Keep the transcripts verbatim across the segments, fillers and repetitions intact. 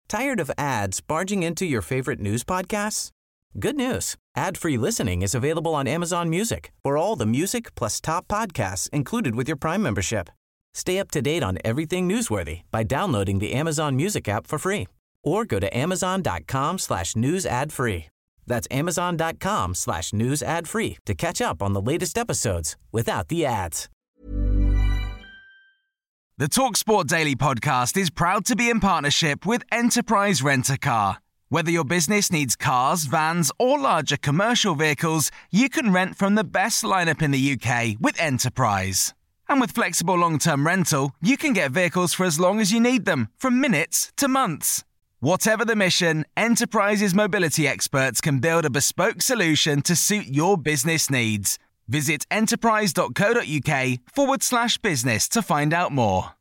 Tired of ads barging into your favorite news podcasts? Good news. Ad-free listening is available on Amazon Music for all the music plus top podcasts included with your Prime membership. Stay up to date on everything newsworthy by downloading the Amazon Music app for free or go to amazon.com slash news ad free. That's amazon.com slash news ad free to catch up on the latest episodes without the ads. The TalkSport Daily podcast is proud to be in partnership with Enterprise Rent-A-Car. Whether your business needs cars, vans, or larger commercial vehicles, you can rent from the best lineup in the U K with Enterprise. And with flexible long-term rental, you can get vehicles for as long as you need them, from minutes to months. Whatever the mission, Enterprise's mobility experts can build a bespoke solution to suit your business needs. Visit enterprise.co.uk forward slash business to find out more.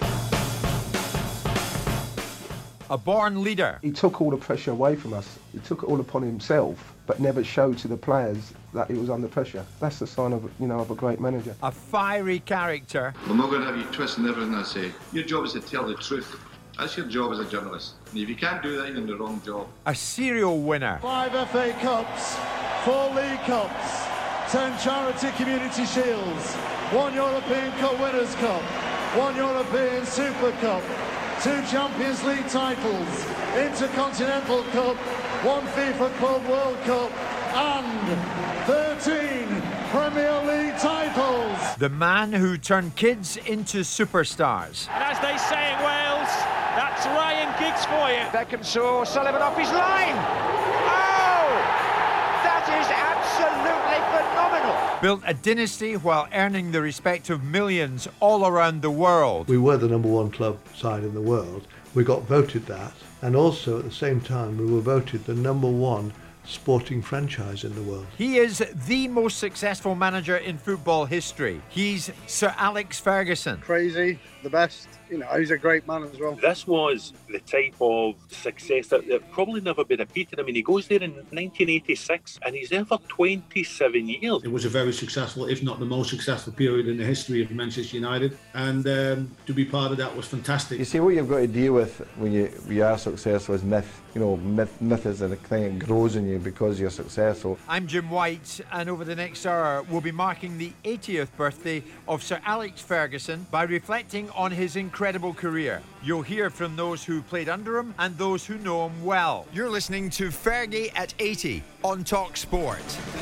A born leader. He took all the pressure away from us. He took it all upon himself, but never showed to the players that he was under pressure. That's the sign of, you know, of a great manager. A fiery character. I'm not going to have you twisting everything I say. Your job is to tell the truth. That's your job as a journalist. And if you can't do that, you're in the wrong job. A serial winner. Five F A Cups, four League Cups, ten Charity Community Shields, one European Cup Winners' Cup, one European Super Cup, two Champions League titles, Intercontinental Cup, one FIFA Club World Cup, and thirteen Premier League titles. The man who turned kids into superstars. And as they say in Wales, that's Ryan Giggs for you. Beckham saw Sullivan off his line. Oh! That is absolutely phenomenal. Built a dynasty while earning the respect of millions all around the world. We were the number one club side in the world. We got voted that. And also at the same time, we were voted the number one sporting franchise in the world. He is the most successful manager in football history. He's Sir Alex Ferguson. Crazy, the best. You know, he's a great man as well. This was the type of success that, that probably never been repeated. I mean, he goes there in nineteen eighty-six and he's there for twenty-seven years. It was a very successful, if not the most successful period in the history of Manchester United. And um, to be part of that was fantastic. You see, what you've got to deal with when you, when you are successful is myth. You know, myth, myth is the thing that grows in you because you're successful. I'm Jim White, and over the next hour, we'll be marking the eightieth birthday of Sir Alex Ferguson by reflecting on his incredible career. You'll hear from those who played under him and those who know him well. You're listening to Fergie at eighty on Talk Sport.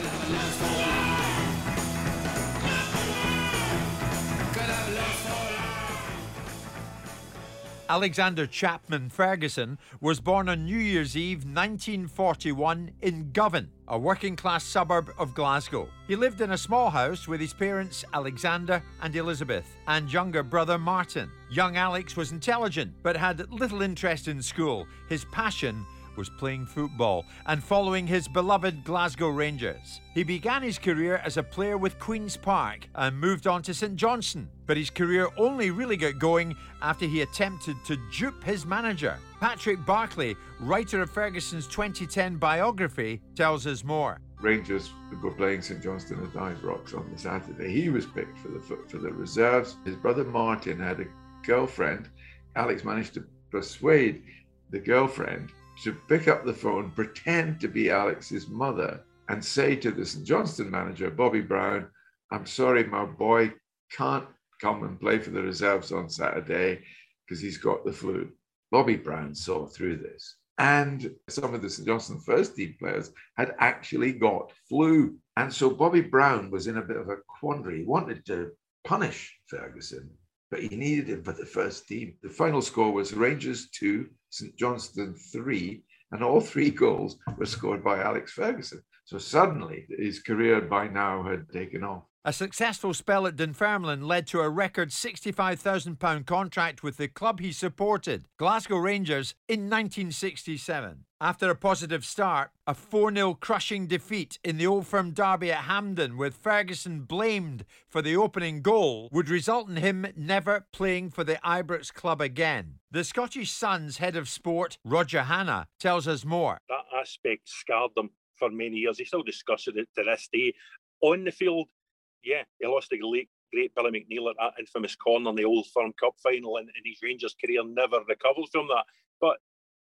Alexander Chapman Ferguson was born on New Year's Eve nineteen forty-one in Govan, a working-class suburb of Glasgow. He lived in a small house with his parents Alexander and Elizabeth and younger brother Martin. Young Alex was intelligent but had little interest in school. His passion was playing football and following his beloved Glasgow Rangers. He began his career as a player with Queen's Park and moved on to St Johnstone, but his career only really got going after he attempted to dupe his manager. Patrick Barclay, writer of Ferguson's twenty ten biography, tells us more. Rangers were playing St Johnstone at Ibrox on the Saturday. He was picked for the for the reserves. His brother Martin had a girlfriend. Alex managed to persuade the girlfriend to pick up the phone, pretend to be Alex's mother, and say to the St Johnstone manager, Bobby Brown, I'm sorry, my boy can't come and play for the reserves on Saturday because he's got the flu. Bobby Brown saw through this. And some of the St Johnstone first team players had actually got flu. And so Bobby Brown was in a bit of a quandary. He wanted to punish Ferguson, but he needed him for the first team. The final score was Rangers two, St Johnstone three, and all three goals were scored by Alex Ferguson. So suddenly his career by now had taken off. A successful spell at Dunfermline led to a record sixty-five thousand pounds contract with the club he supported, Glasgow Rangers, in nineteen sixty-seven. After a positive start, a four nil crushing defeat in the Old Firm derby at Hampden, with Ferguson blamed for the opening goal, would result in him never playing for the Ibrox club again. The Scottish Sun's head of sport, Roger Hanna, tells us more. That aspect scarred them for many years. He still discusses it to this day. On the field, yeah, he lost the late, great Billy McNeil at that infamous corner in the Old Firm Cup final, and, and his Rangers career never recovered from that. But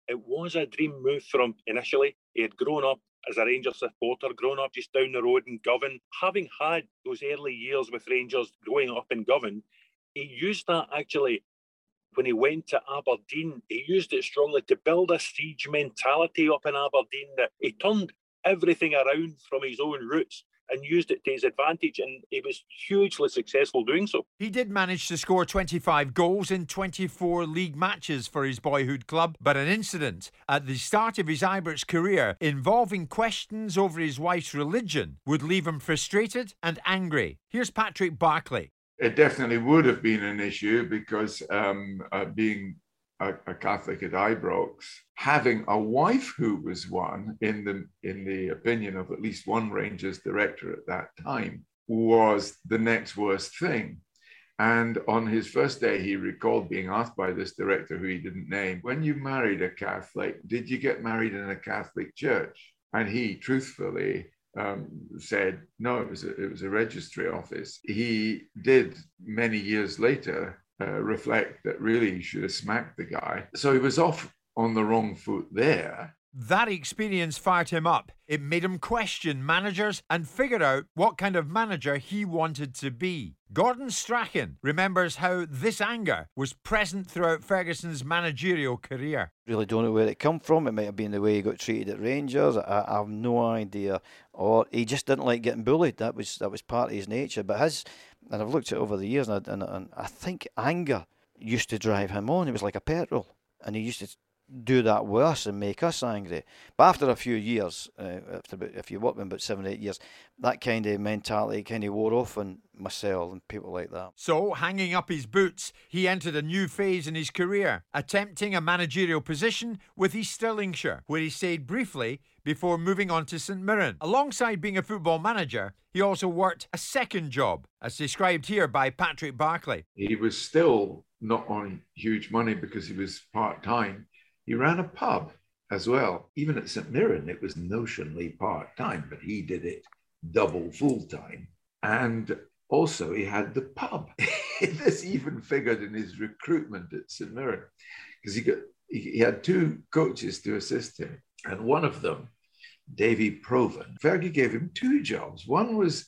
it was a dream move for him initially. He had grown up as a Rangers supporter, grown up just down the road in Govan. Having had those early years with Rangers growing up in Govan, he used that actually when he went to Aberdeen. He used it strongly to build a siege mentality up in Aberdeen, that he turned everything around from his own roots and used it to his advantage, and he was hugely successful doing so. He did manage to score twenty-five goals in twenty-four league matches for his boyhood club, but an incident at the start of his Ibrox career involving questions over his wife's religion would leave him frustrated and angry. Here's Patrick Barclay. It definitely would have been an issue because um, uh, being a, a Catholic at Ibrox, having a wife who was one, in the in the opinion of at least one Rangers director at that time, was the next worst thing. And on his first day, he recalled being asked by this director, who he didn't name, when you married a Catholic, did you get married in a Catholic church? And he truthfully um, said, no, it was, a, it was a registry office. He did many years later uh, reflect that really he should have smacked the guy. So he was off on the wrong foot there. That experience fired him up. It made him question managers and figure out what kind of manager he wanted to be. Gordon Strachan remembers how this anger was present throughout Ferguson's managerial career. Really don't know where it come from. It might have been the way he got treated at Rangers. I, I have no idea. Or he just didn't like getting bullied. That was that was part of his nature. But his, and I've looked at it over the years, and I, and, and I think anger used to drive him on. It was like a petrol, and he used to do that with us and make us angry. But after a few years, uh, after about, if you work with him about seven, eight years, that kind of mentality kind of wore off on myself and people like that. So, hanging up his boots, he entered a new phase in his career, attempting a managerial position with East Stirlingshire, where he stayed briefly before moving on to St Mirren. Alongside being a football manager, he also worked a second job, as described here by Patrick Barclay. He was still not on huge money because he was part-time. He ran a pub as well. Even at St Mirren, it was notionally part-time, but he did it double full-time. And also he had the pub. This even figured in his recruitment at St Mirren, because he got he had two coaches to assist him. And one of them, Davy Provan, Fergie gave him two jobs. One was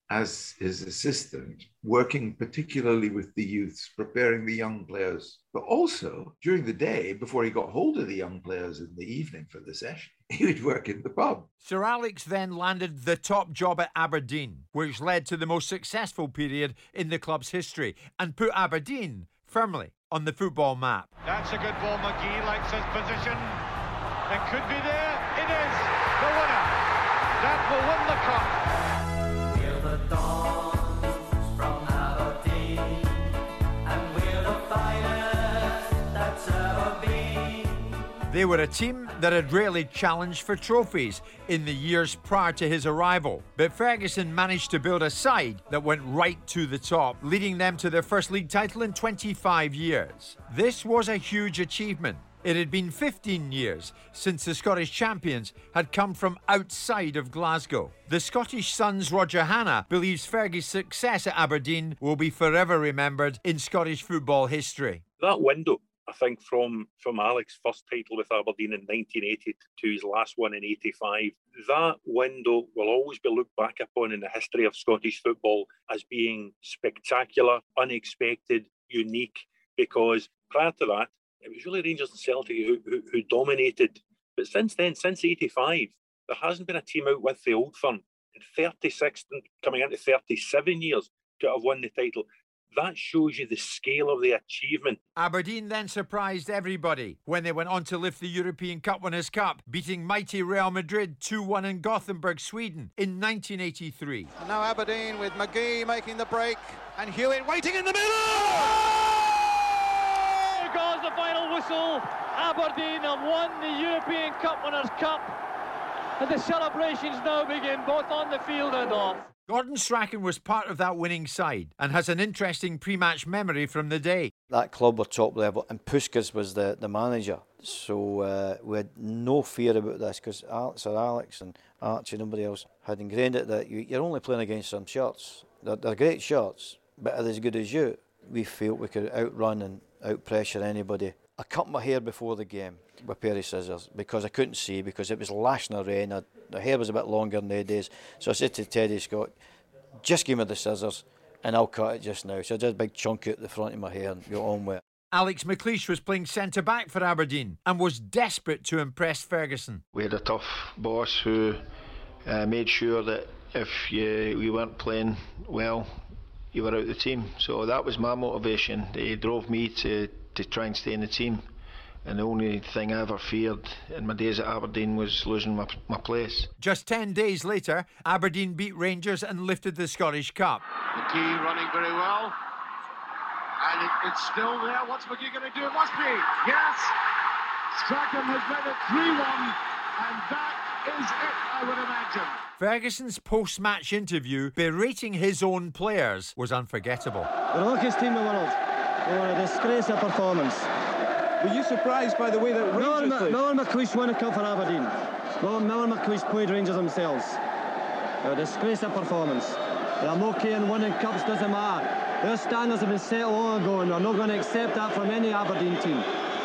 as his assistant, working particularly with the youths, preparing the young players, but also during the day, before he got hold of the young players in the evening for the session, he would work in the pub. Sir Alex then landed the top job at Aberdeen, which led to the most successful period in the club's history and put Aberdeen firmly on the football map. That's a good ball. McGee likes his position. It could be there. It is the winner. That will win the cup. They were a team that had rarely challenged for trophies in the years prior to his arrival. But Ferguson managed to build a side that went right to the top, leading them to their first league title in twenty-five years. This was a huge achievement. It had been fifteen years since the Scottish champions had come from outside of Glasgow. The Scottish Sun's Roger Hannah believes Fergie's success at Aberdeen will be forever remembered in Scottish football history. That window, I think, from, from Alex's first title with Aberdeen in nineteen eighty to his last one in eighty-five, that window will always be looked back upon in the history of Scottish football as being spectacular, unexpected, unique, because prior to that, it was really Rangers and Celtic who, who, who dominated. But since then, since eighty-five, there hasn't been a team out with the Old Firm in thirty-six, coming into thirty-seven years to have won the title. That shows you the scale of the achievement. Aberdeen then surprised everybody when they went on to lift the European Cup Winners' Cup, beating mighty Real Madrid two one in Gothenburg, Sweden in nineteen eighty-three. And now Aberdeen with McGee making the break and Hewitt waiting in the middle! Here goes the final whistle. Aberdeen have won the European Cup Winners' Cup. And the celebrations now begin, both on the field and off. Gordon Strachan was part of that winning side and has an interesting pre-match memory from the day. That club were top level and Puskas was the, the manager. So uh, we had no fear about this because Sir Alex and Archie and nobody else had ingrained it that you, you're only playing against some shots. They're, they're great shots, but are they as good as you? We felt we could outrun and out-pressure anybody I cut my hair before the game with a pair of scissors because I couldn't see, because it was lashing the rain. I, the hair was a bit longer nowadays. So I said to Teddy Scott, just give me the scissors and I'll cut it just now. So I did a big chunk out the front of my hair and got on with it. Alex McLeish was playing centre-back for Aberdeen and was desperate to impress Ferguson. We had a tough boss who uh, made sure that if you, we weren't playing well, you were out of the team. So that was my motivation. They drove me to, to try and stay in the team. And the only thing I ever feared in my days at Aberdeen was losing my, my place. Just ten days later, Aberdeen beat Rangers and lifted the Scottish Cup. McGee running very well. And it, it's still there. What's McGee going to do? It must be. Yes. Strachan has made it three one. And that is it, I would imagine. Ferguson's post-match interview berating his own players was unforgettable. The luckiest team in the world. They were a disgrace of performance. Were you surprised by the way that Rangers Miller, played? Miller McLeish won a cup for Aberdeen. Miller, Miller McLeish played Rangers themselves. They were a disgrace of performance. They're okay in winning cups, doesn't matter. Their standards have been set long ago and we're not going to accept that from any Aberdeen team.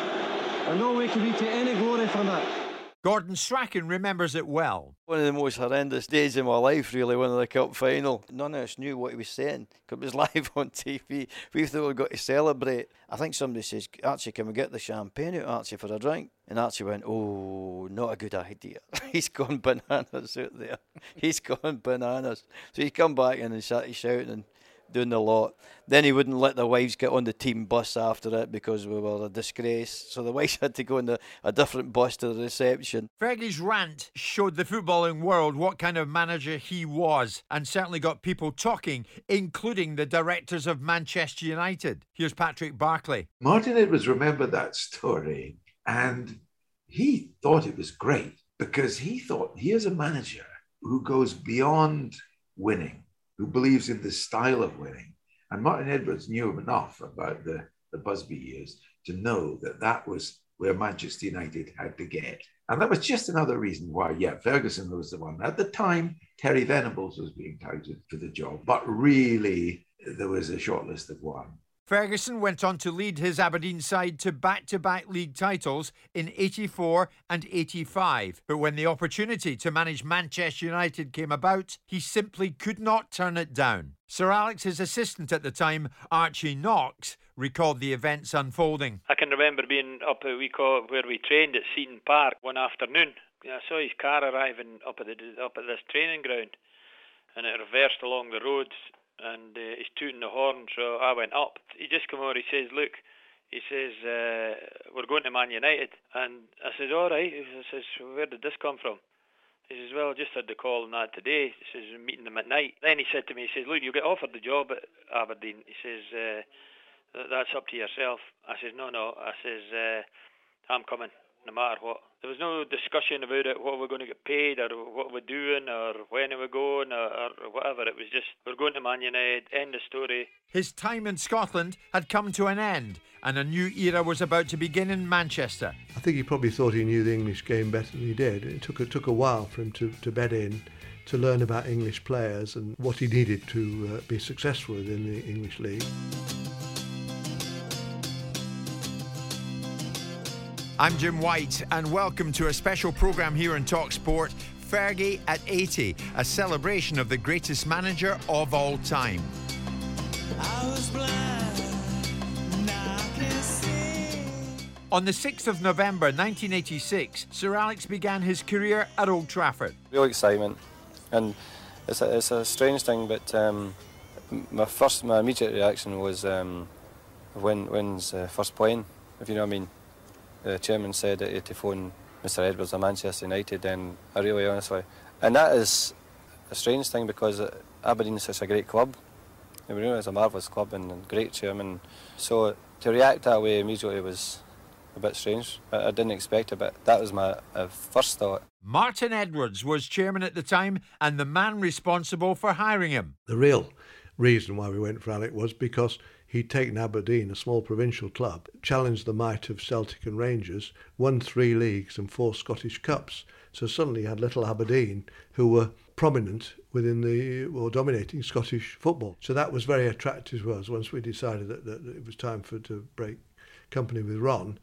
And no way can we take any glory from it. Gordon Strachan remembers it well. One of the most horrendous days in my life, really, winning the cup final. None of us knew what he was saying because it was live on T V. We thought we'd got to celebrate. I think somebody says, Archie, can we get the champagne out, Archie, for a drink? And Archie went, oh, not a good idea. He's gone bananas out there. He's gone bananas. So he come back in and started shouting and doing the lot. Then he wouldn't let the wives get on the team bus after it because we were a disgrace. So the wives had to go on the, a different bus to the reception. Fergie's rant showed the footballing world what kind of manager he was and certainly got people talking, including the directors of Manchester United. Here's Patrick Barclay. Martin Edwards remembered that story and he thought it was great because he thought, here's a manager who goes beyond winning, who believes in the style of winning. And Martin Edwards knew enough about the, the Busby years to know that that was where Manchester United had to get. And that was just another reason why, yeah, Ferguson was the one. At the time, Terry Venables was being touted for the job, but really there was a short list of one. Ferguson went on to lead his Aberdeen side to back-to-back league titles in eighty-four and eighty-five. But when the opportunity to manage Manchester United came about, he simply could not turn it down. Sir Alex's assistant at the time, Archie Knox, recalled the events unfolding. I can remember being up at we call where we trained at Seaton Park one afternoon. I saw his car arriving up at the up at this training ground, and it reversed along the roads. And uh, he's tooting the horn, so I went up. He just come over, he says, look, he says, uh, we're going to Man United. And I said, all right. I says, where did this come from? He says, well, I just had the call on that today. He says, I'm meeting them at night. Then he said to me, he says, look, you'll get offered the job at Aberdeen. He says, uh, that's up to yourself. I says, no, no. I says, uh, I'm coming, no matter what. There was no discussion about it, what we're going to get paid or what we're doing or when we're going or, or whatever. It was just, we're going to Man United, end of story. His time in Scotland had come to an end and a new era was about to begin in Manchester. I think he probably thought he knew the English game better than he did. It took, it took a while for him to, to bed in, to learn about English players and what he needed to uh, be successful within the English league. I'm Jim White and welcome to a special programme here on TalkSport, Fergie at eighty, a celebration of the greatest manager of all time. I was blind, now I can see. On the sixth of November nineteen eighty-six, Sir Alex began his career at Old Trafford. Real excitement, and it's a, it's a strange thing, but um, my first, my immediate reaction was um, when when's uh, first playing, if you know what I mean. The chairman said that he had to phone Mister Edwards of Manchester United, and I really honestly, and that is a strange thing because Aberdeen is such a great club. I mean, it's a marvellous club and a great chairman. So to react that way immediately was a bit strange. I, I didn't expect it, but that was my uh, first thought. Martin Edwards was chairman at the time and the man responsible for hiring him. The real reason why we went for Alec was because he'd taken Aberdeen, a small provincial club, challenged the might of Celtic and Rangers, won three leagues and four Scottish Cups. So suddenly you had little Aberdeen, who were prominent within the, or dominating Scottish football. So that was very attractive to us. Once we decided that, that it was time for to break company with Ron,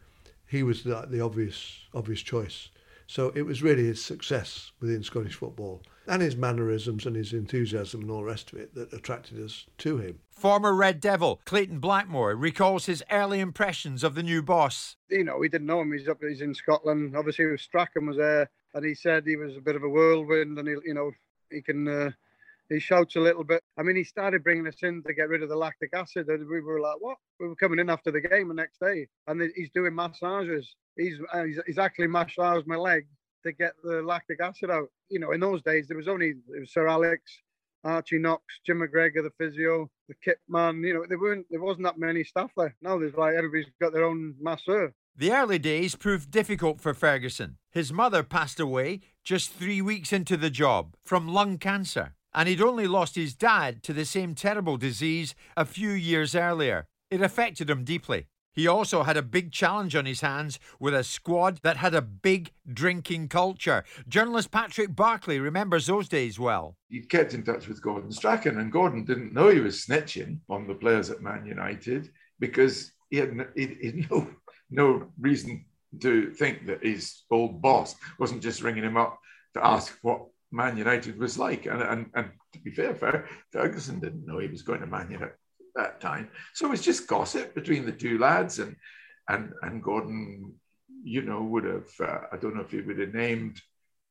he was the, the obvious obvious choice. So it was really his success within Scottish football and his mannerisms and his enthusiasm and all the rest of it that attracted us to him. Former Red Devil Clayton Blackmore recalls his early impressions of the new boss. You know, we didn't know him. He's up. He's in Scotland. Obviously, Strachan was there, and he said he was a bit of a whirlwind, and he, you know, he can. Uh, he shouts a little bit. I mean, he started bringing us in to get rid of the lactic acid, and we were like, "What?" We were coming in after the game the next day, and he's doing massages. He's uh, he's, he's actually massaged my leg to get the lactic acid out. You know, in those days there was only it was Sir Alex, Archie Knox, Jim McGregor, the physio, the kit man. You know, there weren't there wasn't that many staff there. Now there's like everybody's got their own masseur. The early days proved difficult for Ferguson. His mother passed away just three weeks into the job from lung cancer, and he'd only lost his dad to the same terrible disease a few years earlier. It affected him deeply. He also had a big challenge on his hands with a squad that had a big drinking culture. Journalist Patrick Barclay remembers those days well. He kept in touch with Gordon Strachan, and Gordon didn't know he was snitching on the players at Man United because he had no, he, he had no, no reason to think that his old boss wasn't just ringing him up to ask what Man United was like. And, and, and to be fair, Ferguson didn't know he was going to Man United that time, so it was just gossip between the two lads, and and and Gordon, you know, would have uh, I don't know if he would have named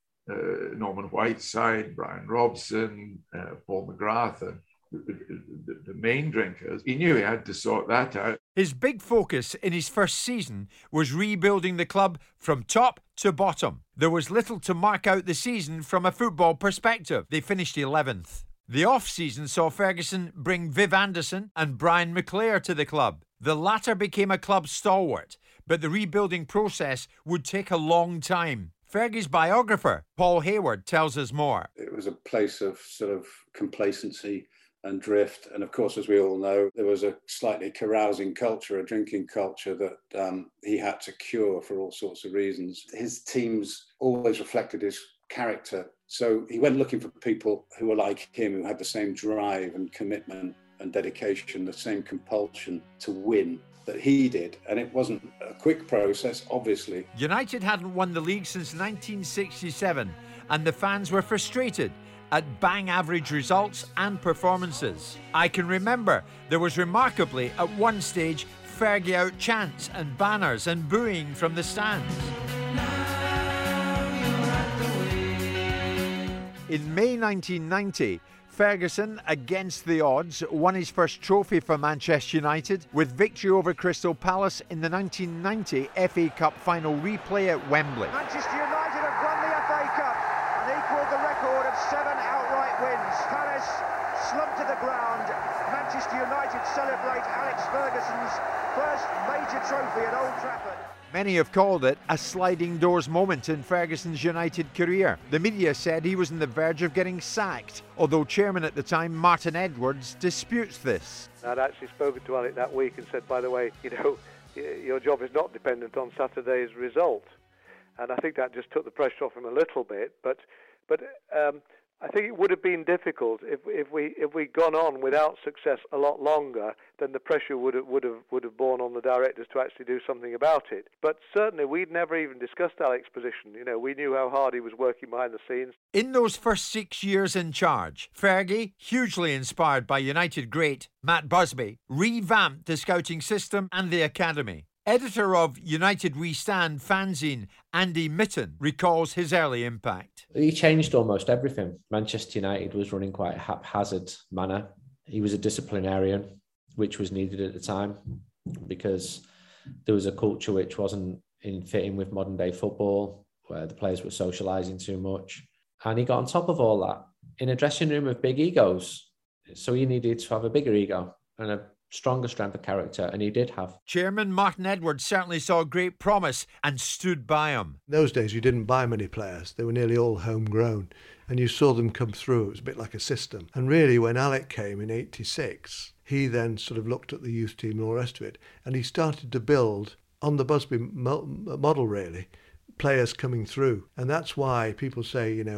uh, Norman Whiteside, Brian Robson, uh, Paul McGrath, and the, the, the main drinkers. He knew he had to sort that out. His big focus in his first season was rebuilding the club from top to bottom. There was little to mark out the season from a football perspective. They finished eleventh. The off-season saw Ferguson bring Viv Anderson and Brian McClare to the club. The latter became a club stalwart, but the rebuilding process would take a long time. Fergie's biographer, Paul Hayward, tells us more. It was a place of sort of complacency and drift. And of course, as we all know, there was a slightly carousing culture, a drinking culture that um, he had to cure for all sorts of reasons. His teams always reflected his character. So he went looking for people who were like him, who had the same drive and commitment and dedication, the same compulsion to win that he did. And it wasn't a quick process, obviously. United hadn't won the league since nineteen sixty-seven, and the fans were frustrated at bang average results and performances. I can remember there was remarkably, at one stage, Fergie out chants and banners and booing from the stands. In May nineteen ninety, Ferguson, against the odds, won his first trophy for Manchester United with victory over Crystal Palace in the nineteen ninety F A Cup final replay at Wembley. Manchester United have won the F A Cup and equalled the record of seven outright wins. Palace slumped to the ground. Manchester United celebrate Alex Ferguson's first major trophy at Old Trafford. Many have called it a sliding doors moment in Ferguson's United career. The media said he was on the verge of getting sacked, although chairman at the time, Martin Edwards, disputes this. I'd actually spoken to Alec that week and said, by the way, you know, your job is not dependent on Saturday's result. And I think that just took the pressure off him a little bit. But but um, I think it would have been difficult if if we if we'd gone on without success a lot longer. Then the pressure would have would have would have borne on the directors to actually do something about it. But certainly we'd never even discussed Alex's position. You know, we knew how hard he was working behind the scenes. In those first six years in charge, Fergie, hugely inspired by United great Matt Busby, revamped the scouting system and the academy. Editor of United We Stand fanzine, Andy Mitten, recalls his early impact. He changed almost everything. Manchester United was running quite a haphazard manner. He was a disciplinarian, which was needed at the time because there was a culture which wasn't in fitting with modern day football, where the players were socialising too much. And he got on top of all that in a dressing room of big egos. So he needed to have a bigger ego and a stronger strength of character, and he did have. Chairman Martin Edwards certainly saw great promise and stood by him. In those days, you didn't buy many players. They were nearly all homegrown, and you saw them come through. It was a bit like a system. And really, when Alec came in eighty-six, he then sort of looked at the youth team and all the rest of it, and he started to build, on the Busby model really, players coming through. And that's why people say, you know,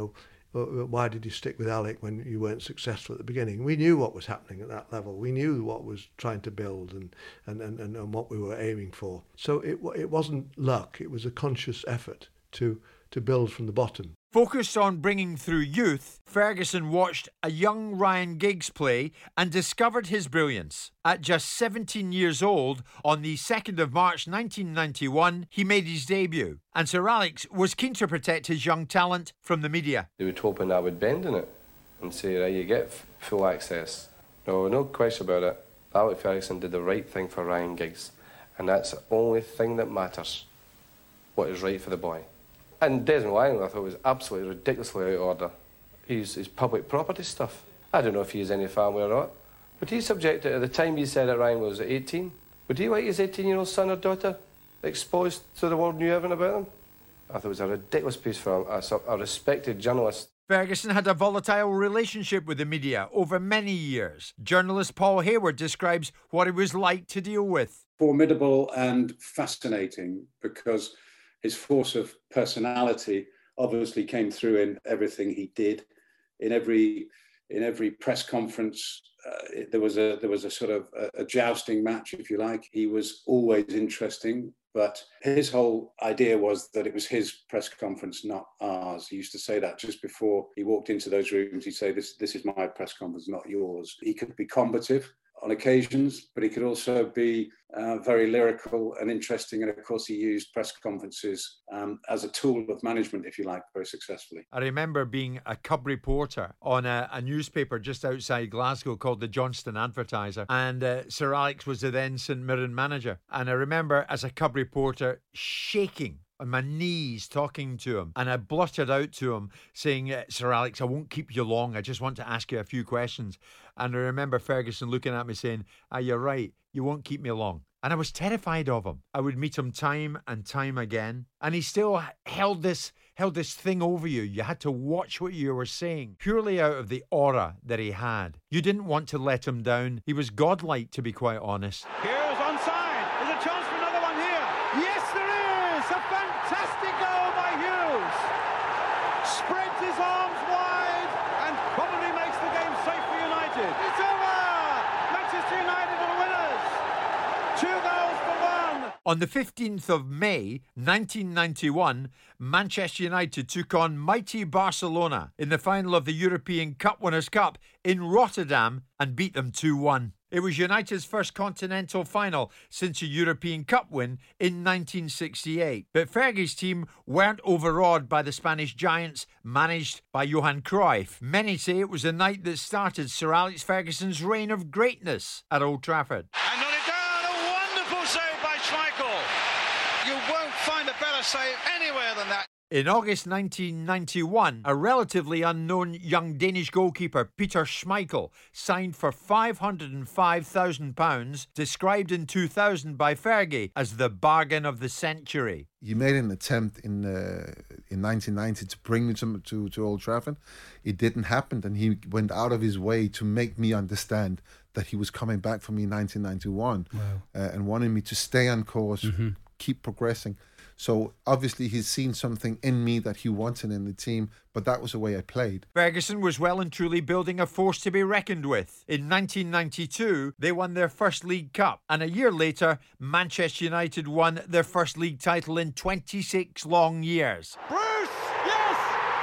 why did you stick with Alec when you weren't successful at the beginning? We knew what was happening at that level. We knew what was trying to build and, and, and, and what we were aiming for. So it, it wasn't luck. It was a conscious effort to, to build from the bottom. Focused on bringing through youth, Ferguson watched a young Ryan Giggs play and discovered his brilliance. At just seventeen years old, on the second of March nineteen ninety-one, he made his debut, and Sir Alex was keen to protect his young talent from the media. They would hoping I would bend in it and say, right, you get f- full access. No, no question about it. Alex Ferguson did the right thing for Ryan Giggs, and that's the only thing that matters, what is right for the boy. And Desmond Langley, I thought, was absolutely ridiculously out of order. He's, he's public property stuff. I don't know if he has any family or not. Would he subject it, at the time he said that Ryan was at eighteen, would he like his eighteen-year-old son or daughter exposed so the world knew everything about them? I thought it was a ridiculous piece for a, a, a respected journalist. Ferguson had a volatile relationship with the media over many years. Journalist Paul Hayward describes what it was like to deal with. Formidable and fascinating, because his force of personality obviously came through in everything he did. In every in every press conference, uh, it, there was a there was a sort of a, a jousting match, if you like. He was always interesting, but his whole idea was that it was his press conference, not ours. He used to say that just before he walked into those rooms. He'd say, "This this is my press conference, not yours." He could be combative on occasions, but he could also be uh, very lyrical and interesting. And of course, he used press conferences um, as a tool of management, if you like, very successfully. I remember being a cub reporter on a, a newspaper just outside Glasgow called the Johnston Advertiser. And uh, Sir Alex was the then St Mirren manager. And I remember as a cub reporter shaking on my knees talking to him, and I blurted out to him saying, "Sir Alex, I won't keep you long, I just want to ask you a few questions." And I remember Ferguson looking at me saying, "Ah, you're right, you won't keep me long." And I was terrified of him. I would meet him time and time again, and he still held this held this thing over you. You had to watch what you were saying, purely out of the aura that he had. You didn't want to let him down. He was godlike, to be quite honest. Here's onside. There's a chance for another one here. Yes, there is. A fantastic goal by Hughes. Spreads his arms wide and probably makes the game safe for United. It's over. Manchester United are winners. Two goals for one. On the fifteenth of May nineteen ninety-one, Manchester United took on mighty Barcelona in the final of the European Cup Winners' Cup in Rotterdam and beat them two one. It was United's first continental final since a European Cup win in nineteen sixty-eight. But Fergie's team weren't overawed by the Spanish giants managed by Johan Cruyff. Many say it was the night that started Sir Alex Ferguson's reign of greatness at Old Trafford. And not it down. A wonderful save by Schmeichel. You won't find a better save anywhere than that. In August nineteen ninety-one, a relatively unknown young Danish goalkeeper, Peter Schmeichel, signed for five hundred five thousand pounds, described in two thousand by Fergie as the bargain of the century. He made an attempt in uh, in nineteen ninety to bring me to, to, to Old Trafford. It didn't happen, and he went out of his way to make me understand that he was coming back for me in nineteen ninety-one. Wow. uh, and wanted me to stay on course, mm-hmm. keep progressing. So obviously he's seen something in me that he wanted in the team, but that was the way I played. Ferguson was well and truly building a force to be reckoned with. In nineteen ninety-two, they won their first League Cup, and a year later, Manchester United won their first league title in twenty-six long years. Bruce, yes!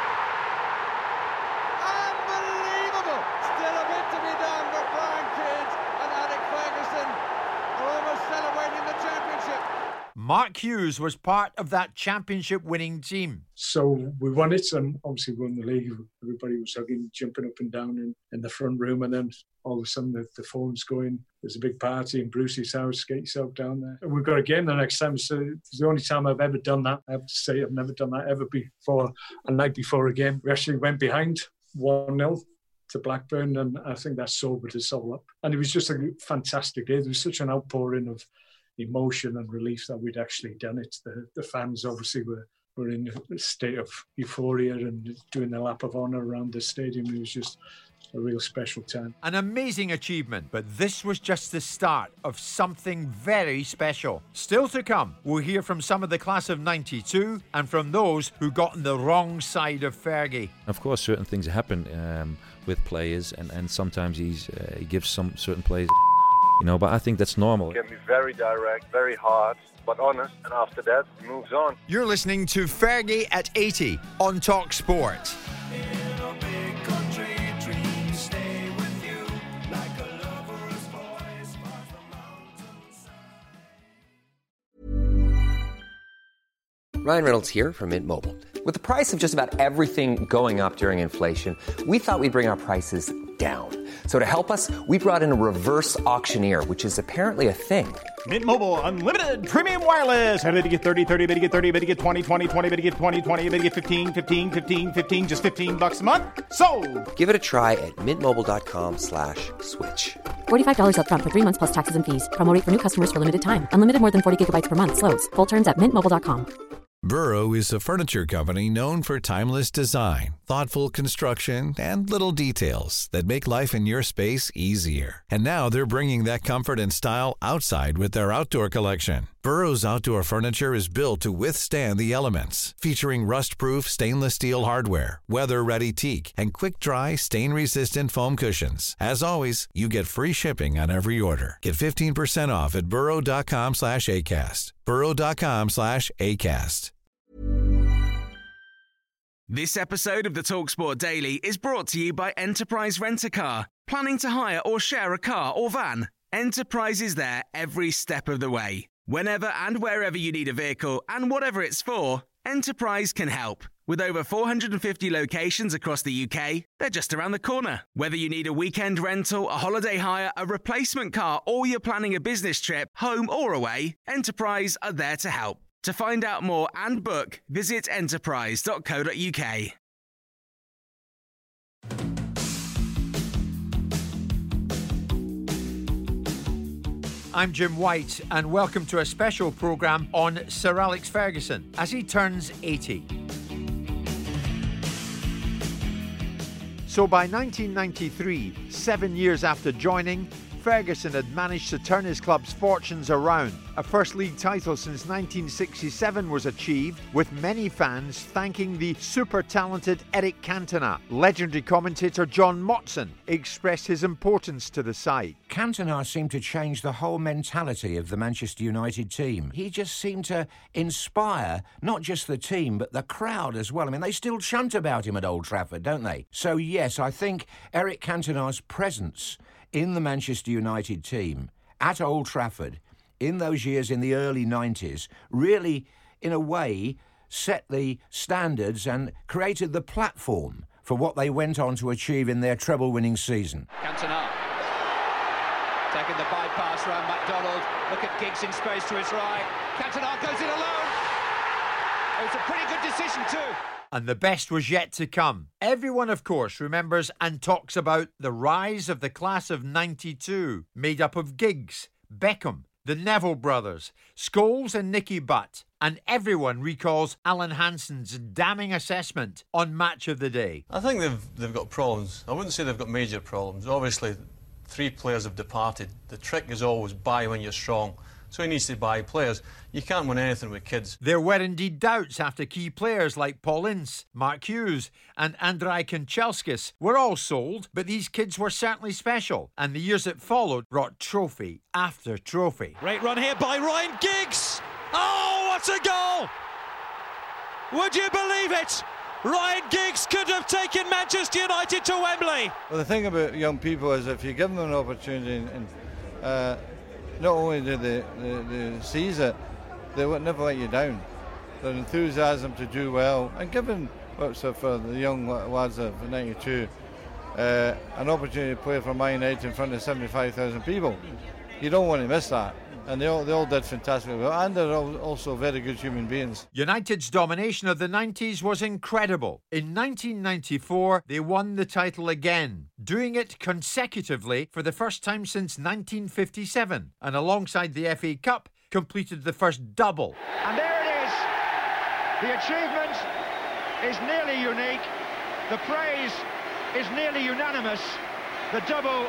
Unbelievable! Still a bit to be done, but Brian Kidd and Alex Ferguson are almost celebrating the championship. Mark Hughes was part of that championship-winning team. So we won it, and obviously won the league. Everybody was hugging, jumping up and down in, in the front room, and then all of a sudden the, the phone's going. There's a big party in Bruce's house. Get yourself down there. And we've got a game the next time. So it's the only time I've ever done that. I have to say I've never done that ever before. A night before a game, we actually went behind one nil to Blackburn, and I think that sobered us all up. And it was just a fantastic day. There was such an outpouring of emotion and relief that we'd actually done it. The, the fans obviously were, were in a state of euphoria and doing the lap of honour around the stadium. It was just a real special time. An amazing achievement, but this was just the start of something very special. Still to come, we'll hear from some of the class of ninety-two and from those who got on the wrong side of Fergie. Of course, certain things happen um, with players, and, and sometimes he's, uh, he gives some certain players, you know, but I think that's normal. He can be very direct, very hard, but honest, and after that, he moves on. You're listening to Fergie at eighty on Talk Sport. Ryan Reynolds here from Mint Mobile. With the price of just about everything going up during inflation, we thought we'd bring our prices down. So to help us, we brought in a reverse auctioneer, which is apparently a thing. Mint Mobile Unlimited Premium Wireless. How to get thirty, thirty, how to get thirty, how to get twenty, twenty, twenty, how to get twenty, twenty, how to get fifteen, fifteen, fifteen, fifteen, just fifteen bucks a month? Sold! Give it a try at mintmobile.com slash switch. forty-five dollars up front for three months plus taxes and fees. Promo rate for new customers for limited time. Unlimited more than forty gigabytes per month. Slows full terms at mint mobile dot com. Burrow is a furniture company known for timeless design, thoughtful construction, and little details that make life in your space easier. And now they're bringing that comfort and style outside with their outdoor collection. Burrow's outdoor furniture is built to withstand the elements, featuring rust-proof stainless steel hardware, weather-ready teak, and quick-dry, stain-resistant foam cushions. As always, you get free shipping on every order. Get fifteen percent off at burrow.com slash ACAST. burrow.com slash ACAST. This episode of the TalkSport Daily is brought to you by Enterprise Rent-A-Car. Planning to hire or share a car or van? Enterprise is there every step of the way. Whenever and wherever you need a vehicle and whatever it's for, Enterprise can help. With over four hundred fifty locations across the U K, they're just around the corner. Whether you need a weekend rental, a holiday hire, a replacement car, or you're planning a business trip, home or away, Enterprise are there to help. To find out more and book, visit enterprise dot co dot uk. I'm Jim White, and welcome to a special programme on Sir Alex Ferguson as he turns eighty. So by nineteen ninety-three, seven years after joining, Ferguson had managed to turn his club's fortunes around. A First League title since nineteen sixty-seven was achieved, with many fans thanking the super-talented Eric Cantona. Legendary commentator John Motson expressed his importance to the side. Cantona seemed to change the whole mentality of the Manchester United team. He just seemed to inspire not just the team, but the crowd as well. I mean, they still chant about him at Old Trafford, don't they? So, yes, I think Eric Cantona's presence in the Manchester United team at Old Trafford in those years in the early nineties really, in a way, set the standards and created the platform for what they went on to achieve in their treble-winning season. Cantona taking the bypass round McDonald. Look at Giggs in space to his right. Cantona goes it alone. It was a pretty good decision too. And the best was yet to come. Everyone, of course, remembers and talks about the rise of the class of ninety-two, made up of Giggs, Beckham, the Neville brothers, Scholes and Nicky Butt. And everyone recalls Alan Hansen's damning assessment on Match of the Day. I think they've, they've got problems. I wouldn't say they've got major problems. Obviously, three players have departed. The trick is always buy when you're strong. So he needs to buy players. You can't win anything with kids. There were indeed doubts after key players like Paul Ince, Mark Hughes and Andrei Kanchelskis were all sold, but these kids were certainly special, and the years that followed brought trophy after trophy. Great run here by Ryan Giggs. Oh, what a goal! Would you believe it? Ryan Giggs could have taken Manchester United to Wembley. Well, the thing about young people is if you give them an opportunity and, and uh, not only do they, they, they seize it, they would never let you down. Their enthusiasm to do well, and given what's well, for the young lads of ninety-two, uh, an opportunity to play for Man United in front of seventy-five thousand people, you don't want to miss that. And they all, they all did fantastically well, and they're all also very good human beings. United's domination of the nineties was incredible. In nineteen ninety-four, they won the title again, doing it consecutively for the first time since nineteen fifty-seven, and alongside the F A Cup, completed the first double. And there it is. The achievement is nearly unique. The praise is nearly unanimous. The double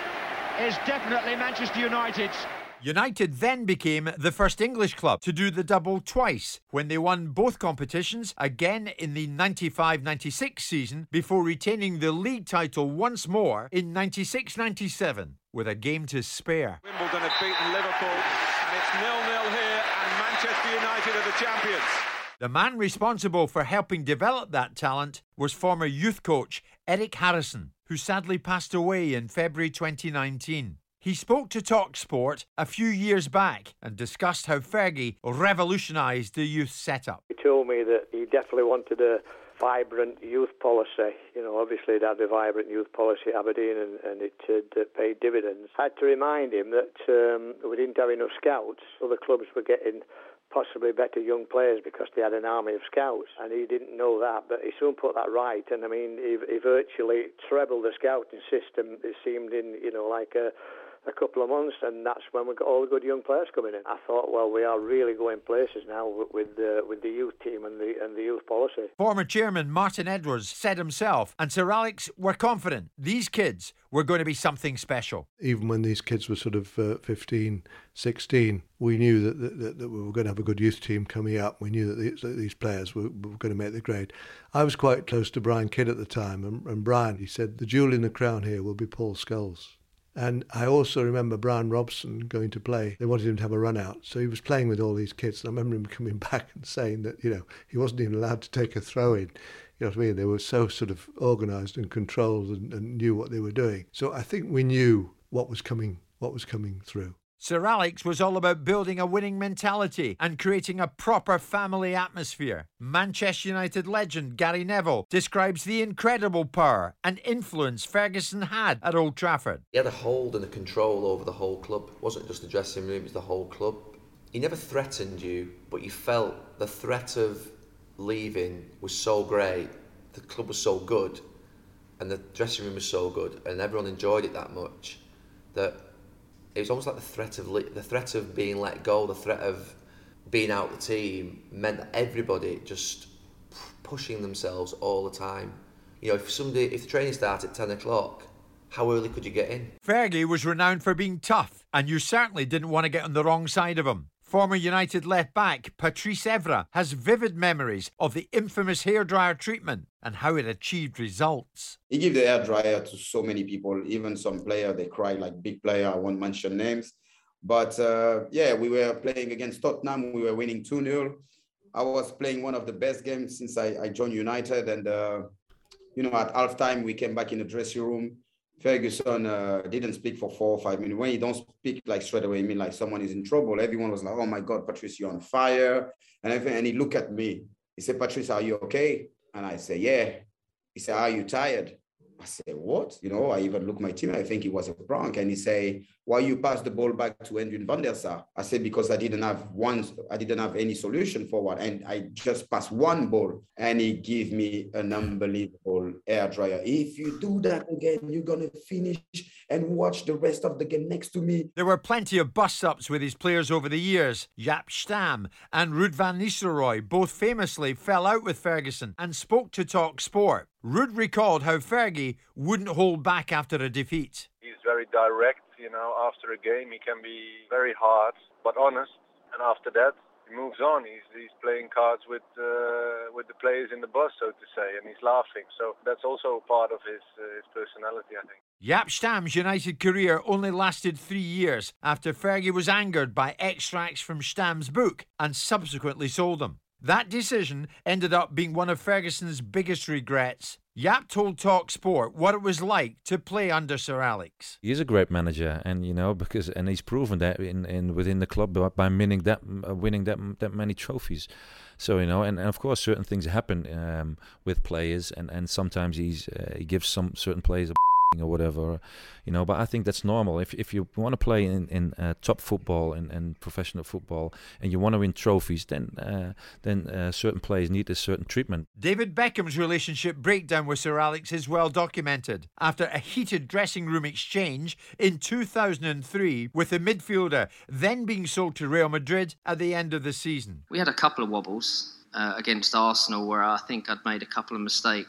is definitely Manchester United's. United then became the first English club to do the double twice when they won both competitions again in the ninety-five ninety-six season before retaining the league title once more in ninety-six ninety-seven with a game to spare. Wimbledon have beaten Liverpool and it's nil nil here and Manchester United are the champions. The man responsible for helping develop that talent was former youth coach Eric Harrison, who sadly passed away in February twenty nineteen. He spoke to TalkSport a few years back and discussed how Fergie revolutionised the youth setup. He told me that he definitely wanted a vibrant youth policy. You know, obviously it had a vibrant youth policy at Aberdeen and, and it had uh, paid dividends. I had to remind him that um, we didn't have enough scouts. Other clubs were getting possibly better young players because they had an army of scouts, and he didn't know that, but he soon put that right. And I mean, he, he virtually trebled the scouting system. It seemed in, you know, like a a couple of months, and that's when we got all the good young players coming in. I thought, well, we are really going places now with, with the with the youth team and the and the youth policy. Former chairman Martin Edwards said himself and Sir Alex were confident these kids were going to be something special. Even when these kids were sort of uh, fifteen, sixteen, we knew that, that, that we were going to have a good youth team coming up. We knew that these, that these players were, were going to make the grade. I was quite close to Brian Kidd at the time, and, and Brian, he said, the jewel in the crown here will be Paul Scholes. And I also remember Brian Robson going to play. They wanted him to have a run out. So he was playing with all these kids. And I remember him coming back and saying that, you know, he wasn't even allowed to take a throw in. You know what I mean? They were so sort of organised and controlled and, and knew what they were doing. So I think we knew what was coming, what was coming through. Sir Alex was all about building a winning mentality and creating a proper family atmosphere. Manchester United legend Gary Neville describes the incredible power and influence Ferguson had at Old Trafford. He had a hold and a control over the whole club. It wasn't just the dressing room, it was the whole club. He never threatened you, but you felt the threat of leaving was so great. The club was so good and the dressing room was so good and everyone enjoyed it that much that it was almost like the threat of the threat of being let go, the threat of being out the team meant that everybody just pushing themselves all the time. You know, if somebody, if the training started at ten o'clock, how early could you get in? Fergie was renowned for being tough, and you certainly didn't want to get on the wrong side of him. Former United left-back Patrice Evra has vivid memories of the infamous hairdryer treatment and how it achieved results. He gave the hairdryer to so many people, even some player, they cry like big player, I won't mention names. But uh, yeah, we were playing against Tottenham, we were winning two nil. I was playing one of the best games since I, I joined United, and uh, you know, at halftime we came back in the dressing room. Ferguson uh, didn't speak for four or five minutes. When you don't speak like straight away, I mean like someone is in trouble. Everyone was like, "Oh my God, Patrice, you're on fire!" And everything. And he looked at me. He said, "Patrice, are you okay?" And I said, "Yeah." He said, "Are you tired?" I said, "What?" You know, I even looked at my team. I think it was a prank. And he said, "Why you pass the ball back to Edwin van der Sar?" I said, "Because I didn't have one. I didn't have any solution forward, and I just passed one ball." And he gave me an unbelievable air dryer. "If you do that again, you're gonna finish and watch the rest of the game next to me." There were plenty of bust-ups with his players over the years. Jaap Stam and Ruud van Nistelrooy both famously fell out with Ferguson and spoke to TalkSport. Ruud recalled how Fergie wouldn't hold back after a defeat. He's very direct, you know, after a game he can be very hard but honest, and after that he moves on. He's he's playing cards with uh, with the players in the bus, so to say, and he's laughing. So that's also part of his uh, his personality, I think. Jaap Stam's United career only lasted three years after Fergie was angered by extracts from Stam's book and subsequently sold them. That decision ended up being one of Ferguson's biggest regrets. Jaap told TalkSport what it was like to play under Sir Alex. He's a great manager, and you know because and he's proven that in, in within the club by, by winning that uh, winning that that many trophies. So you know, and, and of course certain things happen um, with players, and, and sometimes he's uh, he gives some certain players a or whatever, you know. But I think that's normal. If if you want to play in in uh, top football and, and professional football, and you want to win trophies, then uh, then uh, certain players need a certain treatment. David Beckham's relationship breakdown with Sir Alex is well documented after a heated dressing room exchange in two thousand three with the midfielder then being sold to Real Madrid at the end of the season. We had a couple of wobbles uh, against Arsenal where I think I'd made a couple of mistakes.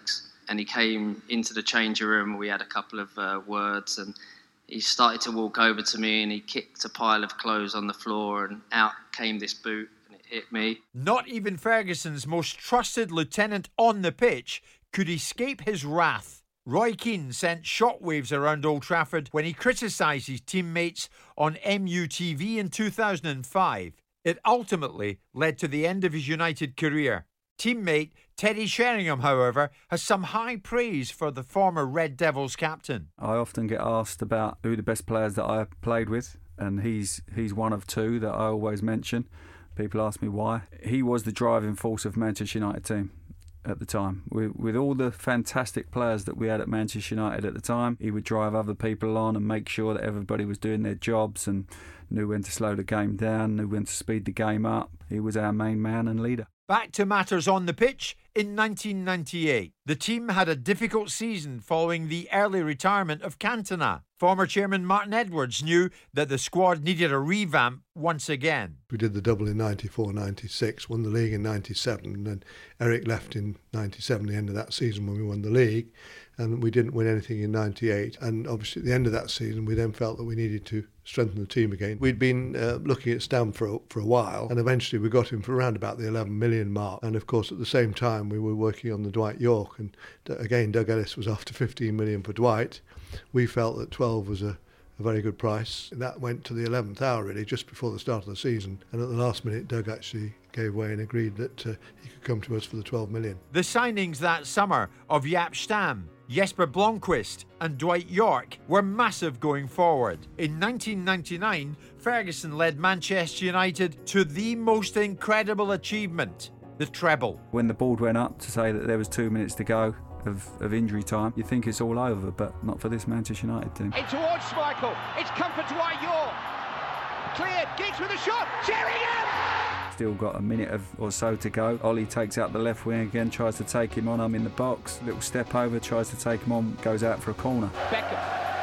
and he came into the changing room. We had a couple of uh, words, and he started to walk over to me, and he kicked a pile of clothes on the floor, and out came this boot, and it hit me. Not even Ferguson's most trusted lieutenant on the pitch could escape his wrath. Roy Keane sent shockwaves around Old Trafford when he criticised his teammates on M U T V in two thousand five. It ultimately led to the end of his United career. Teammate Teddy Sheringham, however, has some high praise for the former Red Devils captain. I often get asked about who the best players that I played with, and he's he's one of two that I always mention. People ask me why. He was the driving force of Manchester United team at the time. With, with all the fantastic players that we had at Manchester United at the time, he would drive other people on and make sure that everybody was doing their jobs and knew when to slow the game down, knew when to speed the game up. He was our main man and leader. Back to matters on the pitch. In nineteen ninety-eight, the team had a difficult season following the early retirement of Cantona. Former chairman Martin Edwards knew that the squad needed a revamp once again. We did the double in ninety-four ninety-six, won the league in ninety-seven, and then Eric left in ninety-seven, the end of that season when we won the league, and we didn't win anything in ninety-eight. And obviously at the end of that season, we then felt that we needed to strengthen the team again. We'd been uh, looking at Stam for a, for a while, and eventually we got him for around about the eleven million mark. And of course, at the same time, we were working on the Dwight York, and again, Doug Ellis was after fifteen million for Dwight. We felt that twelve was a, a very good price. That went to the eleventh hour, really, just before the start of the season. And at the last minute, Doug actually gave way and agreed that uh, he could come to us for the twelve million. The signings that summer of Jaap Stam, Jesper Blomqvist and Dwight York were massive going forward. In nineteen ninety-nine, Ferguson led Manchester United to the most incredible achievement, the treble. When the board went up to say that there was two minutes to go of, of injury time, you think it's all over, but not for this Manchester United team. In towards Schmeichel, it's come for Dwight York. Cleared, Giggs with a shot, Sheringham! Still got a minute of, or so to go. Ollie takes out the left wing again, tries to take him on. I'm in the box. Little step over, tries to take him on, goes out for a corner. Beckham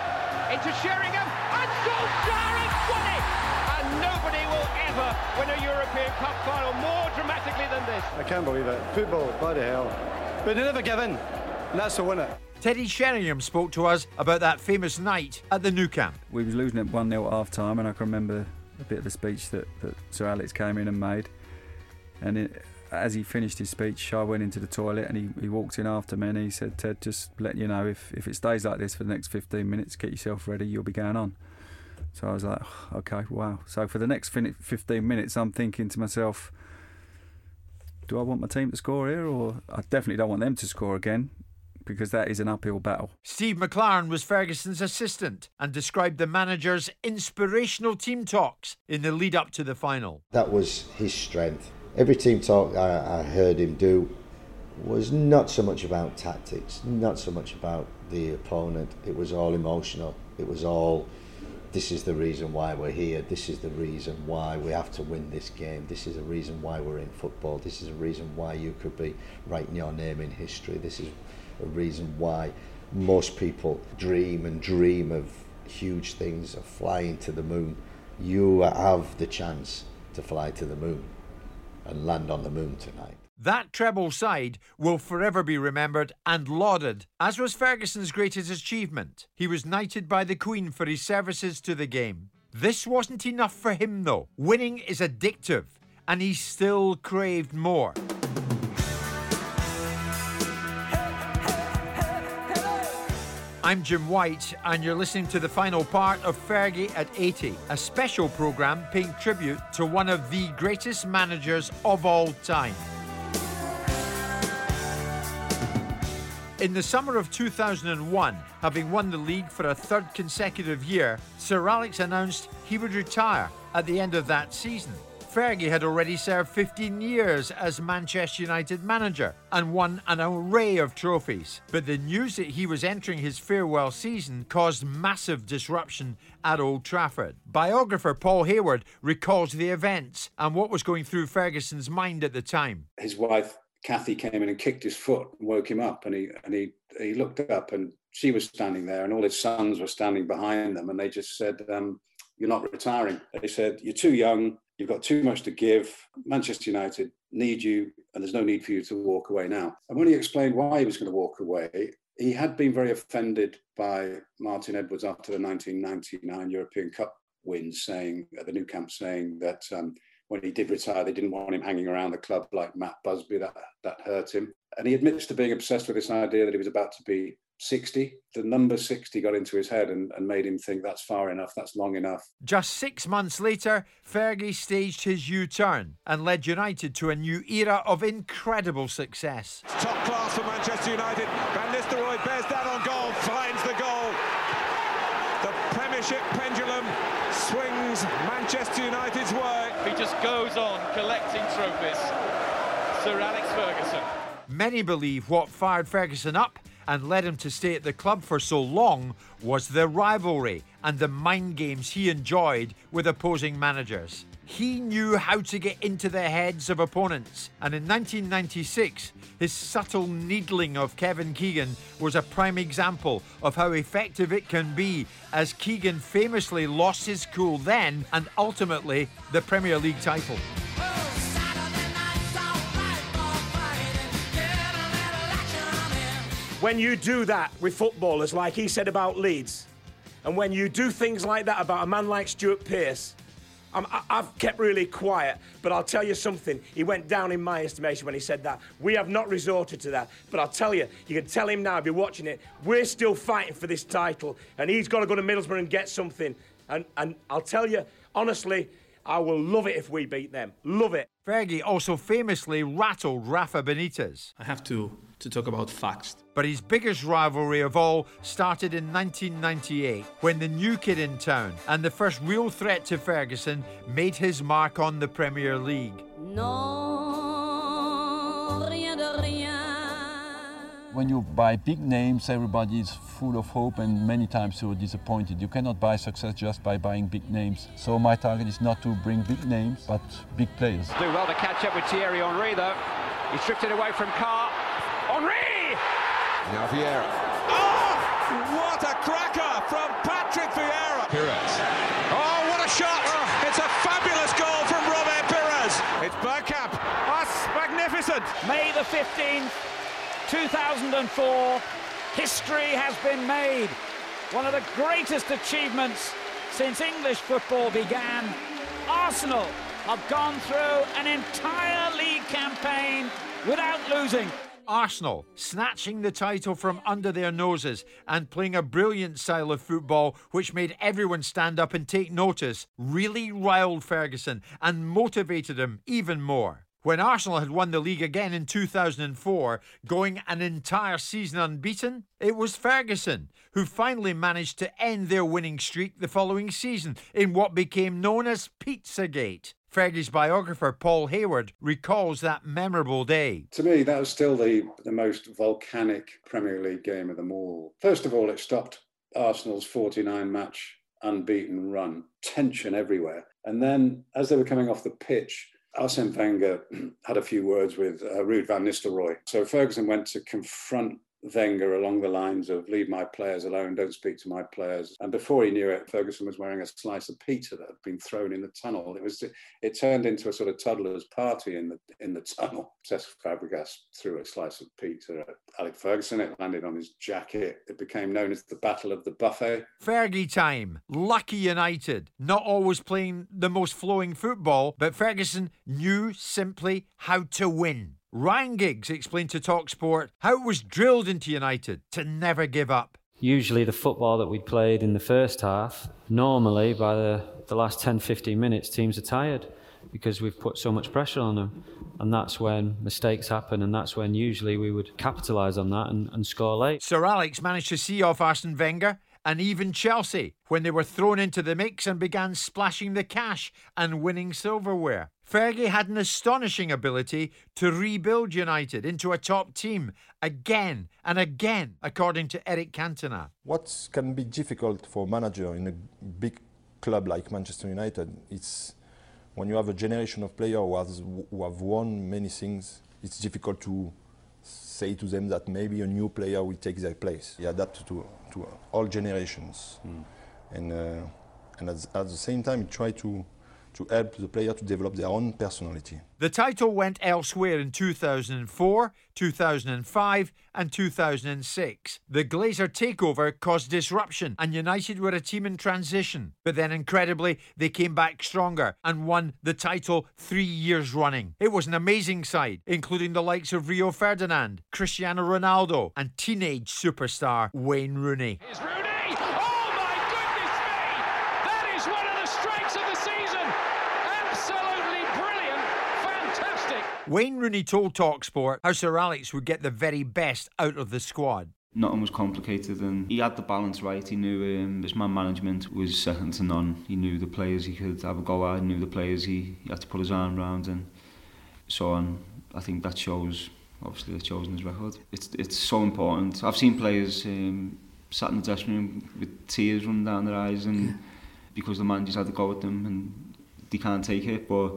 into Sheringham, and Solskjaer has won it! And nobody will ever win a European Cup final more dramatically than this. I can't believe it. Football, bloody hell. But they never give in, and that's the winner. Teddy Sheringham spoke to us about that famous night at the Nou Camp. We was losing at one nil at half time, and I can remember a bit of the speech that, that Sir Alex came in and made. And it, as he finished his speech, I went into the toilet, and he, he walked in after me and he said, "Ted, just letting you know, if, if it stays like this for the next fifteen minutes, get yourself ready, you'll be going on." So I was like, oh, okay, wow. So for the next fifteen minutes, I'm thinking to myself, do I want my team to score here? Or I definitely don't want them to score again, because that is an uphill battle. Steve McLaren was Ferguson's assistant and described the manager's inspirational team talks in the lead up to the final. That was his strength. Every team talk I, I heard him do was not so much about tactics, not so much about the opponent. It was all emotional. It was all, this is the reason why we're here. This is the reason why we have to win this game. This is the reason why we're in football. This is a reason why you could be writing your name in history. This is a reason why most people dream and dream of huge things, of flying to the moon. You have the chance to fly to the moon and land on the moon tonight. That treble side will forever be remembered and lauded, as was Ferguson's greatest achievement. He was knighted by the Queen for his services to the game. This wasn't enough for him though. Winning is addictive, and he still craved more. I'm Jim White, and you're listening to the final part of Fergie at eighty, a special programme paying tribute to one of the greatest managers of all time. In the summer of two thousand one, having won the league for a third consecutive year, Sir Alex announced he would retire at the end of that season. Fergie had already served fifteen years as Manchester United manager and won an array of trophies. But the news that he was entering his farewell season caused massive disruption at Old Trafford. Biographer Paul Hayward recalls the events and what was going through Ferguson's mind at the time. His wife, Kathy, came in and kicked his foot and woke him up, and he and he he looked up, and she was standing there, and all his sons were standing behind them, and they just said, um, "You're not retiring." They said, "You're too young. You've got too much to give. Manchester United need you and there's no need for you to walk away now. And when he explained why he was going to walk away, he had been very offended by Martin Edwards after the nineteen ninety-nine European Cup wins, saying at the Nou Camp, saying that um, when he did retire, they didn't want him hanging around the club like Matt Busby. That that hurt him. And he admits to being obsessed with this idea that he was about to be sixty. The number sixty got into his head and, and made him think that's far enough, that's long enough. Just six months later, Fergie staged his U-turn and led United to a new era of incredible success. Top class for Manchester United. Van Nistelrooy bears down on goal, finds the goal. The Premiership pendulum swings Manchester United's way. He just goes on collecting trophies. Sir Alex Ferguson. Many believe what fired Ferguson up and led him to stay at the club for so long was the rivalry and the mind games he enjoyed with opposing managers. He knew how to get into the heads of opponents, and in nineteen ninety-six, his subtle needling of Kevin Keegan was a prime example of how effective it can be, as Keegan famously lost his cool then and ultimately the Premier League title. When you do that with footballers, like he said about Leeds, and when you do things like that about a man like Stuart Pearce, I'm, I've kept really quiet, but I'll tell you something. He went down in my estimation when he said that. We have not resorted to that, but I'll tell you, you can tell him now, if you're watching it, we're still fighting for this title, and he's got to go to Middlesbrough and get something. And, and I'll tell you, honestly, I will love it if we beat them. Love it. Fergie also famously rattled Rafa Benitez. I have to, to talk about facts. But his biggest rivalry of all started in nineteen ninety-eight, when the new kid in town and the first real threat to Ferguson made his mark on the Premier League. Non, rien de rien. When you buy big names, everybody is full of hope and many times you're disappointed. You cannot buy success just by buying big names. So my target is not to bring big names, but big players. Do well to catch up with Thierry Henry, though. He's drifted away from Carr. Henry! Now Vieira. Oh, what a cracker from Patrick Vieira. Pires. Oh, what a shot. Oh. It's a fabulous goal from Robert Pires. It's Bergkamp. That's magnificent. May the fifteenth, two thousand four, history has been made. One of the greatest achievements since English football began. Arsenal have gone through an entire league campaign without losing. Arsenal snatching the title from under their noses and playing a brilliant style of football which made everyone stand up and take notice really riled Ferguson and motivated him even more. When Arsenal had won the league again in two thousand four, going an entire season unbeaten, it was Ferguson who finally managed to end their winning streak the following season in what became known as Pizzagate. Fergie's biographer Paul Hayward recalls that memorable day. To me, that was still the, the most volcanic Premier League game of them all. First of all, it stopped Arsenal's forty-nine match unbeaten run, tension everywhere. And then as they were coming off the pitch, Arsene Wenger had a few words with uh, Ruud van Nistelrooy. So Ferguson went to confront Wenger along the lines of leave my players alone, don't speak to my players. And before he knew it, Ferguson was wearing a slice of pizza that had been thrown in the tunnel. It was it turned into a sort of toddler's party in the in the tunnel. Cesc Fabregas threw a slice of pizza at Alex Ferguson. It landed on his jacket. It became known as the Battle of the Buffet. Fergie time. Lucky United. Not always playing the most flowing football, but Ferguson knew simply how to win. Ryan Giggs explained to TalkSport how it was drilled into United to never give up. Usually the football that we played in the first half, normally by the, the last ten, fifteen minutes, teams are tired because we've put so much pressure on them. And that's when mistakes happen, and that's when usually we would capitalise on that and, and score late. Sir Alex managed to see off Arsene Wenger and even Chelsea when they were thrown into the mix and began splashing the cash and winning silverware. Fergie had an astonishing ability to rebuild United into a top team again and again, according to Eric Cantona. What can be difficult for a manager in a big club like Manchester United, it's when you have a generation of players who, has, who have won many things, it's difficult to say to them that maybe a new player will take their place. He adapts to, to all generations. Mm. And, uh, and at, at the same time, he tries to to help the player to develop their own personality. The title went elsewhere in two thousand four, two thousand five and two thousand six. The Glazer takeover caused disruption and United were a team in transition. But then incredibly, they came back stronger and won the title three years running. It was an amazing side, including the likes of Rio Ferdinand, Cristiano Ronaldo and teenage superstar Wayne Rooney. Here's Rooney! Oh my goodness me! That is one of the strikes of the season! Absolutely brilliant! Fantastic! Wayne Rooney told TalkSport how Sir Alex would get the very best out of the squad. Nothing was complicated and he had the balance right. He knew um, his man management was second to none. He knew the players he could have a go at, he knew the players he, he had to put his arm around and so on. I think that shows, obviously that shows in his record. It's, it's so important. I've seen players um, sat in the dressing room with tears running down their eyes and yeah. because the manager's had to go at them and they can't take it, but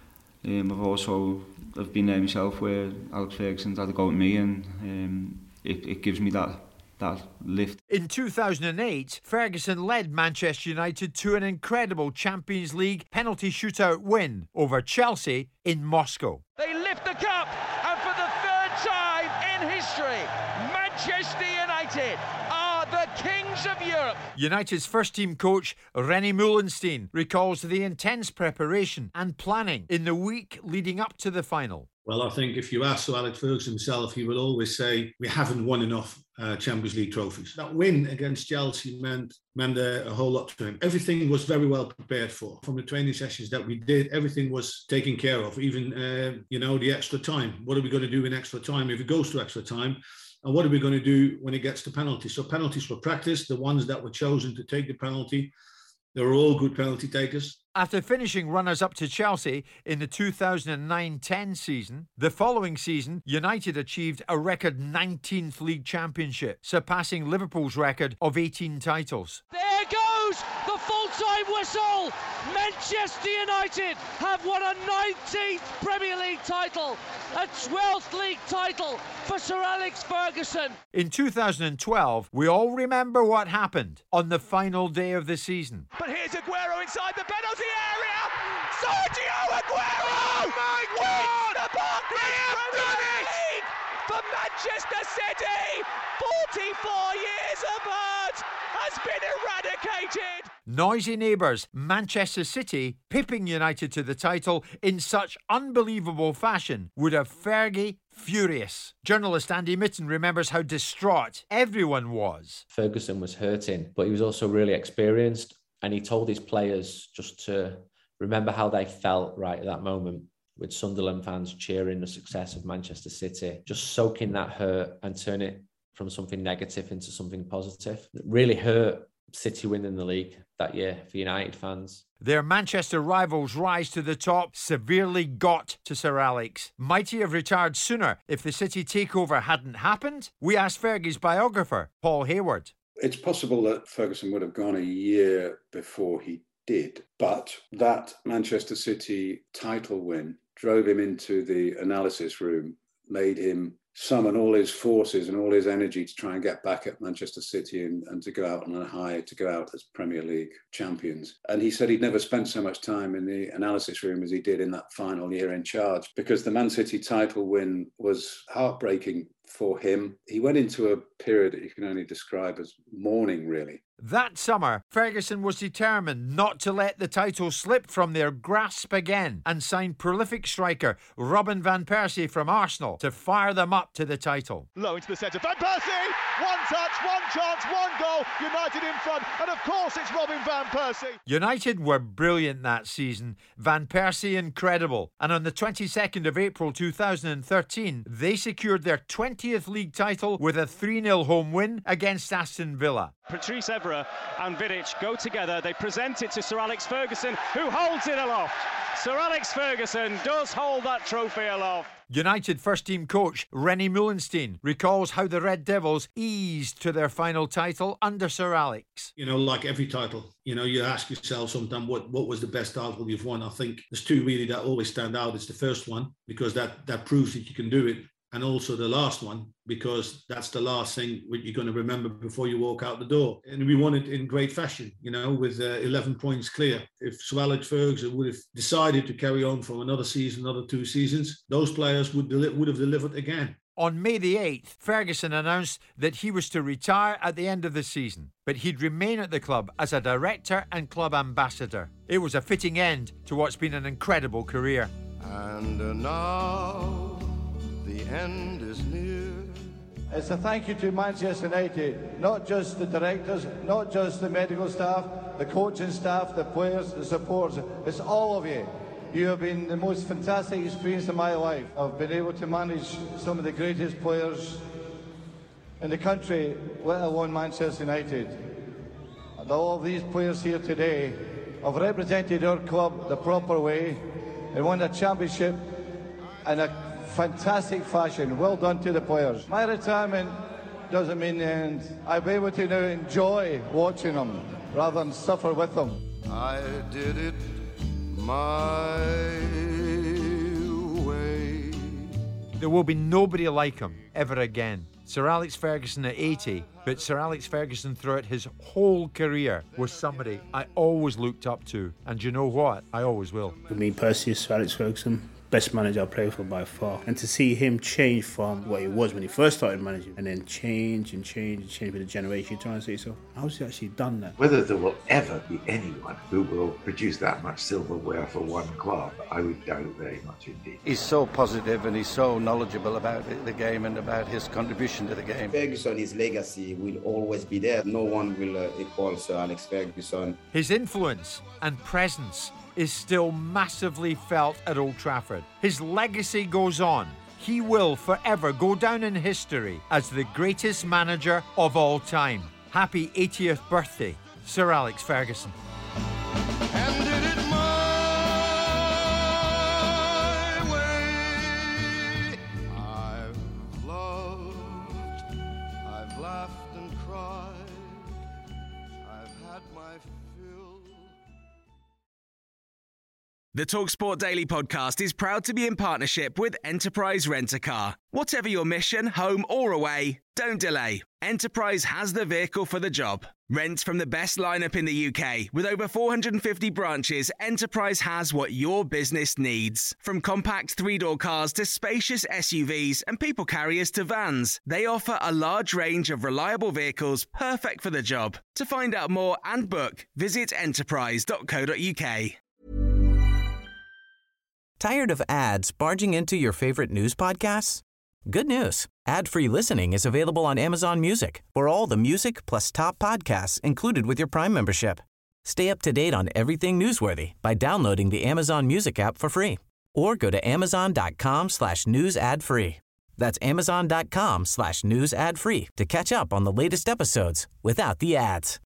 um, I've also I've been there myself where Alex Ferguson's had to go at me and um, It, it gives me that that lift. In two thousand eight, Ferguson led Manchester United to an incredible Champions League penalty shootout win over Chelsea in Moscow. They lift the cup, and for the third time in history, Manchester United are the kings of Europe. United's first-team coach, René Meulensteen, recalls the intense preparation and planning in the week leading up to the final. Well, I think if you ask Sir Alex Ferguson himself, he will always say, we haven't won enough uh, Champions League trophies. That win against Chelsea meant, meant a, a whole lot to him. Everything was very well prepared for. From the training sessions that we did, everything was taken care of. Even, uh, you know, the extra time. What are we going to do in extra time if it goes to extra time? And what are we going to do when it gets to penalties? So penalties were practiced. The ones that were chosen to take the penalty, they were all good penalty takers. After finishing runners-up to Chelsea in the two thousand nine ten season, the following season, United achieved a record nineteenth league championship, surpassing Liverpool's record of eighteen titles. There goes the full-time whistle! Manchester United have won a nineteenth Premier League title, a twelfth league title for Sir Alex Ferguson. In two thousand twelve, we all remember what happened on the final day of the season. But here's Aguero inside the penalty area! Sergio Aguero! Oh my God! The Barclays Premier League for Manchester City! forty-four years of hurt has been eradicated! Noisy neighbours, Manchester City, pipping United to the title in such unbelievable fashion would have Fergie furious. Journalist Andy Mitten remembers how distraught everyone was. Ferguson was hurting, but he was also really experienced, and he told his players just to remember how they felt right at that moment, with Sunderland fans cheering the success of Manchester City, just soaking that hurt and turn it from something negative into something positive. It really hurt City winning the league that year for United fans. Their Manchester rivals' rise to the top severely got to Sir Alex. Might he have retired sooner if the City takeover hadn't happened? We asked Fergie's biographer, Paul Hayward. It's possible that Ferguson would have gone a year before he did, but that Manchester City title win drove him into the analysis room, made him summon all his forces and all his energy to try and get back at Manchester City and, and to go out on a high, to go out as Premier League champions. And he said he'd never spent so much time in the analysis room as he did in that final year in charge, because the Man City title win was heartbreaking for him. He went into a period that you can only describe as mourning, really. That summer, Ferguson was determined not to let the title slip from their grasp again and signed prolific striker Robin van Persie from Arsenal to fire them up to the title. Low into the centre, Van Persie! One touch, one chance, one goal, United in front, and of course it's Robin van Persie. United were brilliant that season, Van Persie incredible, and on the twenty-second of April two thousand thirteen, they secured their twentieth league title with a three nil home win against Aston Villa. Patrice Evra and Vidic go together. They present it to Sir Alex Ferguson, who holds it aloft. Sir Alex Ferguson does hold that trophy aloft. United first-team coach René Meulensteen recalls how the Red Devils eased to their final title under Sir Alex. You know, like every title, you know, you ask yourself sometimes what, what was the best title you've won. I think there's two really that always stand out. It's the first one, because that, that proves that you can do it. and also the last one, because that's the last thing you're going to remember before you walk out the door. And we won it in great fashion, you know, with uh, eleven points clear. If Sir Alex Ferguson would have decided to carry on for another season, another two seasons, those players would deli- would have delivered again. On May the eighth, Ferguson announced that he was to retire at the end of the season, but he'd remain at the club as a director and club ambassador. It was a fitting end to what's been an incredible career. And uh, now the end is near. It's a thank you to Manchester United, not just the directors, not just the medical staff, the coaching staff, the players, the supporters. It's all of you. You have been the most fantastic experience of my life. I've been able to manage some of the greatest players in the country, let alone Manchester United. And all of these players here today have represented our club the proper way and won a championship in a fantastic fashion. Well done to the players. My retirement doesn't mean the end. I'll be able to now enjoy watching them rather than suffer with them. I did it my way. There will be nobody like him ever again. Sir Alex Ferguson at eighty, but Sir Alex Ferguson throughout his whole career was somebody I always looked up to. And you know what? I always will. For me personally, Sir Alex Ferguson, best manager I played for by far. And to see him change from what he was when he first started managing, and then change and change and change with the generation, you're trying to say, so how's he actually done that? Whether there will ever be anyone who will produce that much silverware for one club, I would doubt very much indeed. He's so positive and he's so knowledgeable about the game and about his contribution to the game. Ferguson, his legacy will always be there. No one will uh, equal Sir Alex Ferguson. His influence and presence is still massively felt at Old Trafford. His legacy goes on. He will forever go down in history as the greatest manager of all time. Happy eightieth birthday, Sir Alex Ferguson. And did it my way. I've loved, I've laughed and cried, I've had my fill. The TalkSport Daily podcast is proud to be in partnership with Enterprise Rent-A-Car. Whatever your mission, home or away, don't delay. Enterprise has the vehicle for the job. Rent from the best lineup in the U K. With over four hundred fifty branches, Enterprise has what your business needs. From compact three-door cars to spacious S U Vs and people carriers to vans, they offer a large range of reliable vehicles perfect for the job. To find out more and book, visit enterprise dot co dot uk. Tired of ads barging into your favorite news podcasts? Good news. Ad-free listening is available on Amazon Music for all the music plus top podcasts included with your Prime membership. Stay up to date on everything newsworthy by downloading the Amazon Music app for free or go to amazon.com slash news ad free. That's amazon.com slash news ad free to catch up on the latest episodes without the ads.